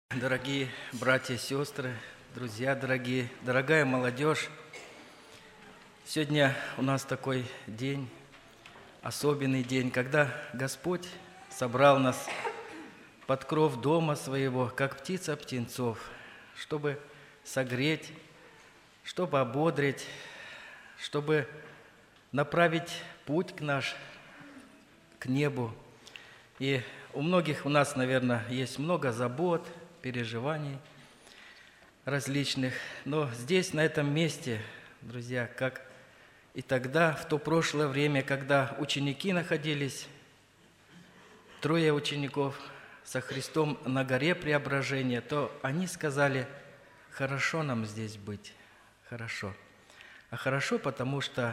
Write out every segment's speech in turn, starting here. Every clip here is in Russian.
Дорогие братья и сестры, друзья дорогие, дорогая молодежь, сегодня у нас такой день, особенный день, когда Господь собрал нас под кров дома своего, как птица птенцов, чтобы согреть, чтобы ободрить, чтобы направить путь наш к небу. И у многих у нас, наверное, есть много забот, переживаний различных. Но здесь, на этом месте, друзья, как и тогда, в то прошлое время, когда ученики находились, 3 учеников со Христом на горе Преображения, то они сказали: хорошо нам здесь быть, хорошо. А хорошо, потому что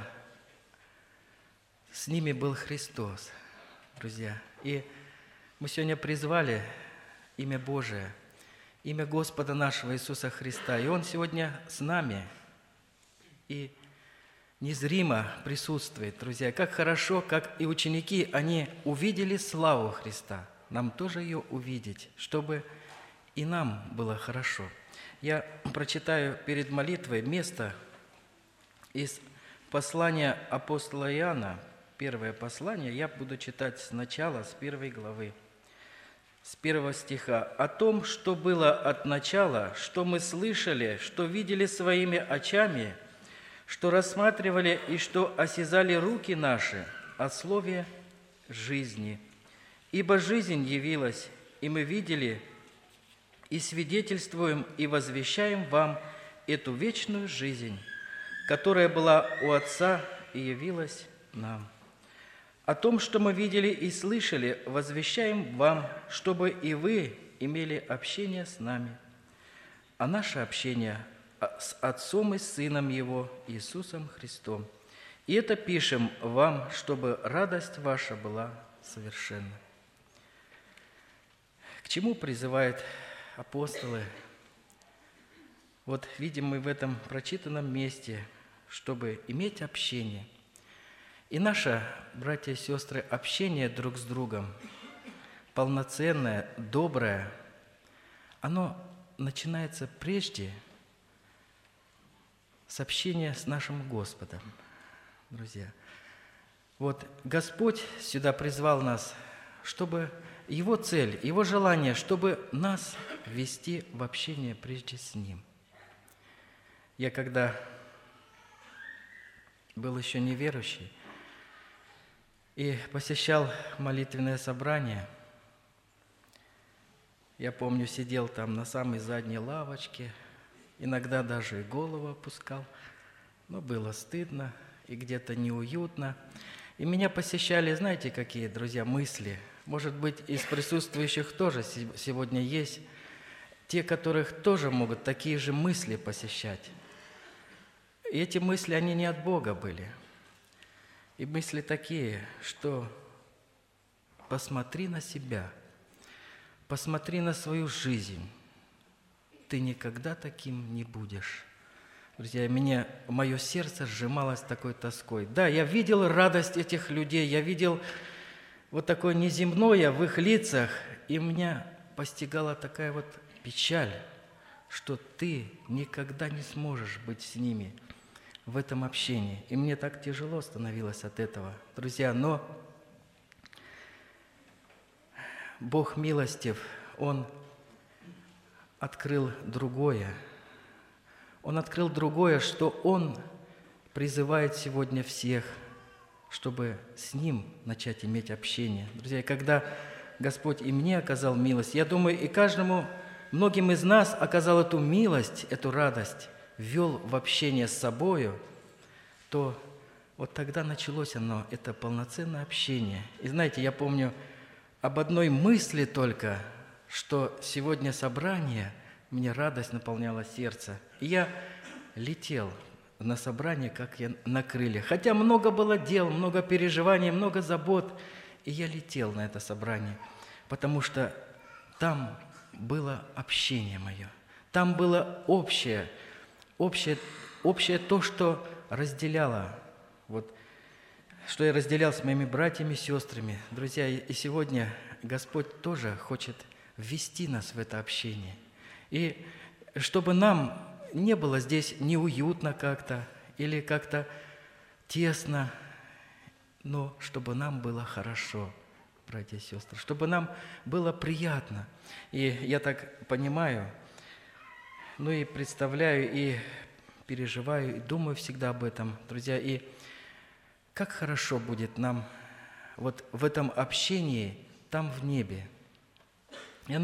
с ними был Христос, друзья. И мы сегодня призвали имя Божие, имя Господа нашего Иисуса Христа. И Он сегодня с нами и незримо присутствует, друзья. Как хорошо, как и ученики, они увидели славу Христа. Нам тоже ее увидеть, чтобы и нам было хорошо. Я прочитаю перед молитвой место из послания апостола Иоанна, первое послание. Я буду читать сначала, с 1 главы. С 1 стиха. «О том, что было от начала, что мы слышали, что видели своими очами, что рассматривали и что осязали руки наши, о слове жизни. Ибо жизнь явилась, и мы видели, и свидетельствуем, и возвещаем вам эту вечную жизнь, которая была у Отца и явилась нам. О том, что мы видели и слышали, возвещаем вам, чтобы и вы имели общение с нами. А наше общение с Отцом и Сыном Его, Иисусом Христом. И это пишем вам, чтобы радость ваша была совершенна». К чему призывают апостолы? Вот видим мы в этом прочитанном месте, чтобы иметь общение. И наше, братья и сестры, общение друг с другом, полноценное, доброе, оно начинается прежде с общения с нашим Господом, друзья. Вот Господь сюда призвал нас, чтобы Его цель, Его желание, чтобы нас ввести в общение прежде с Ним. Я когда был еще неверующий, и посещал молитвенное собрание. Я помню, сидел там на самой задней лавочке, иногда даже и голову опускал, но было стыдно и где-то неуютно. И меня посещали, знаете, какие, друзья, мысли? Может быть, из присутствующих тоже сегодня есть те, которых тоже могут такие же мысли посещать. И эти мысли, они не от Бога были. И мысли такие, что посмотри на себя, посмотри на свою жизнь. Ты никогда таким не будешь. Друзья, мое сердце сжималось такой тоской. Да, я видел радость этих людей, я видел вот такое неземное в их лицах, и меня постигала такая вот печаль, что ты никогда не сможешь быть с ними в этом общении. И мне так тяжело становилось от этого, друзья. Но Бог милостив, Он открыл другое. Он открыл другое, что Он призывает сегодня всех, чтобы с Ним начать иметь общение. Друзья, когда Господь и мне оказал милость, я думаю, и многим из нас оказал эту милость, эту радость, ввел в общение с собою, то вот тогда началось это полноценное общение. И знаете, я помню об одной мысли только, что сегодня собрание, мне радость наполняла сердце. И я летел на собрание, как я на крыльях. Хотя много было дел, много переживаний, много забот. И я летел на это собрание, потому что там было общение мое. Там было общее то, что разделяло, что я разделял с моими братьями и сестрами. Друзья, и сегодня Господь тоже хочет ввести нас в это общение. И чтобы нам не было здесь неуютно как-то или как-то тесно, но чтобы нам было хорошо, братья и сестры, чтобы нам было приятно. И я так понимаю, ну и представляю, и переживаю, и думаю всегда об этом, друзья, и как хорошо будет нам вот в этом общении там в небе. И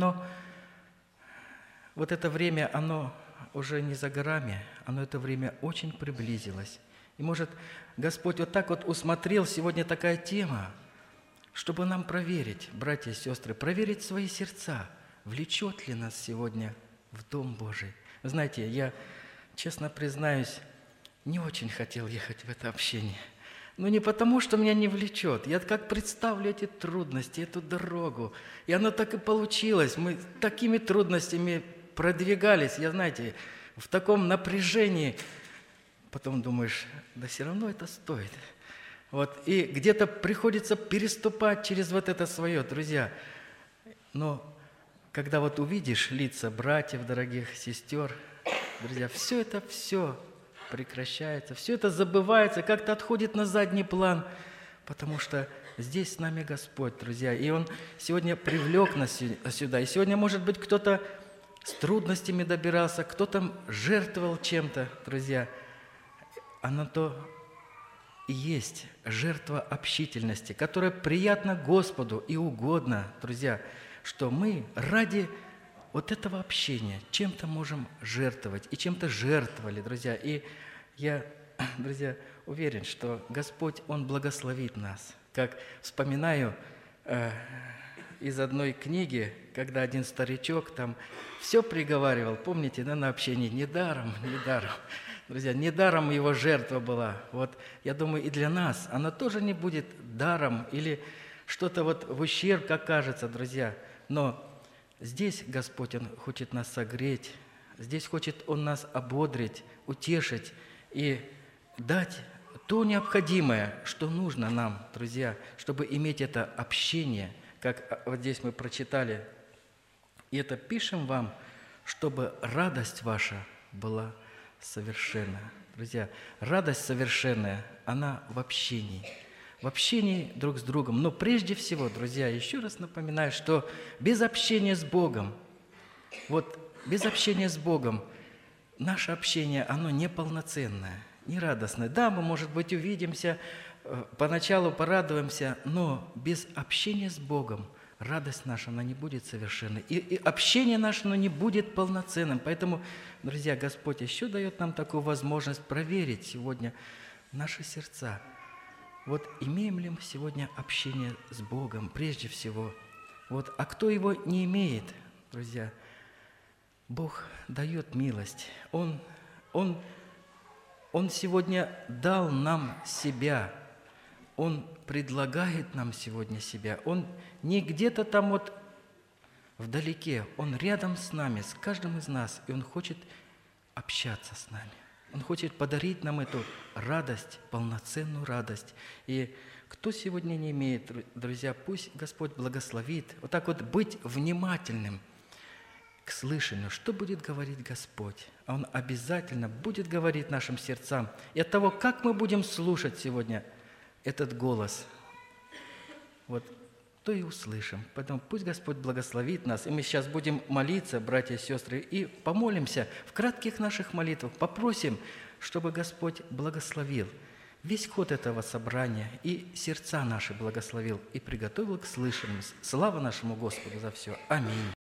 вот это время, оно уже не за горами, это время очень приблизилось. И может, Господь вот так вот усмотрел сегодня такая тема, чтобы нам проверить, братья и сестры, проверить свои сердца, влечет ли нас сегодня в Дом Божий. Вы знаете, я, честно признаюсь, не очень хотел ехать в это общение. Но не потому, что меня не влечет. Я как представлю эти трудности, эту дорогу. И оно так и получилось. Мы такими трудностями продвигались, знаете, в таком напряжении. Потом думаешь, да все равно это стоит. Вот. И где-то приходится переступать через вот это свое, друзья. Но когда вот увидишь лица братьев, дорогих сестер, друзья, все это прекращается, все это забывается, как-то отходит на задний план, потому что здесь с нами Господь, друзья, и Он сегодня привлек нас сюда. И сегодня, может быть, кто-то с трудностями добирался, кто-то жертвовал чем-то, друзья. Оно то и есть жертва общительности, которая приятна Господу и угодно, друзья, что мы ради вот этого общения чем-то можем жертвовать, и чем-то жертвовали, друзья. И я, друзья, уверен, что Господь, Он благословит нас. Как вспоминаю из одной книги, когда один старичок там все приговаривал, помните, да, на общении, недаром. Друзья, недаром его жертва была. Вот я думаю, и для нас она тоже не будет даром или что-то вот в ущерб, как кажется, друзья. Но здесь Господь, Он хочет нас согреть, здесь хочет Он нас ободрить, утешить и дать то необходимое, что нужно нам, друзья, чтобы иметь это общение, как вот здесь мы прочитали. И это пишем вам, чтобы радость ваша была совершенна. Друзья, радость совершенная, она в общении друг с другом. Но прежде всего, друзья, еще раз напоминаю, что без общения с Богом, без общения с Богом, наше общение, оно неполноценное, не радостное. Да, мы, может быть, увидимся, поначалу порадуемся, но без общения с Богом радость наша, она не будет совершенной. И общение наше, оно не будет полноценным. Поэтому, друзья, Господь еще дает нам такую возможность проверить сегодня наши сердца. Вот имеем ли мы сегодня общение с Богом прежде всего? А кто его не имеет, друзья, Бог дает милость. Он сегодня дал нам себя. Он предлагает нам сегодня себя. Он не где-то там вдалеке. Он рядом с нами, с каждым из нас. И Он хочет общаться с нами. Он хочет подарить нам эту радость, полноценную радость. И кто сегодня не имеет, друзья, пусть Господь благословит. Вот так быть внимательным к слышанию, что будет говорить Господь. А Он обязательно будет говорить нашим сердцам. И от того, как мы будем слушать сегодня этот голос, то и услышим. Поэтому пусть Господь благословит нас. И мы сейчас будем молиться, братья и сестры, и помолимся в кратких наших молитвах, попросим, чтобы Господь благословил весь ход этого собрания и сердца наши благословил и приготовил к слышанию. Слава нашему Господу за все. Аминь.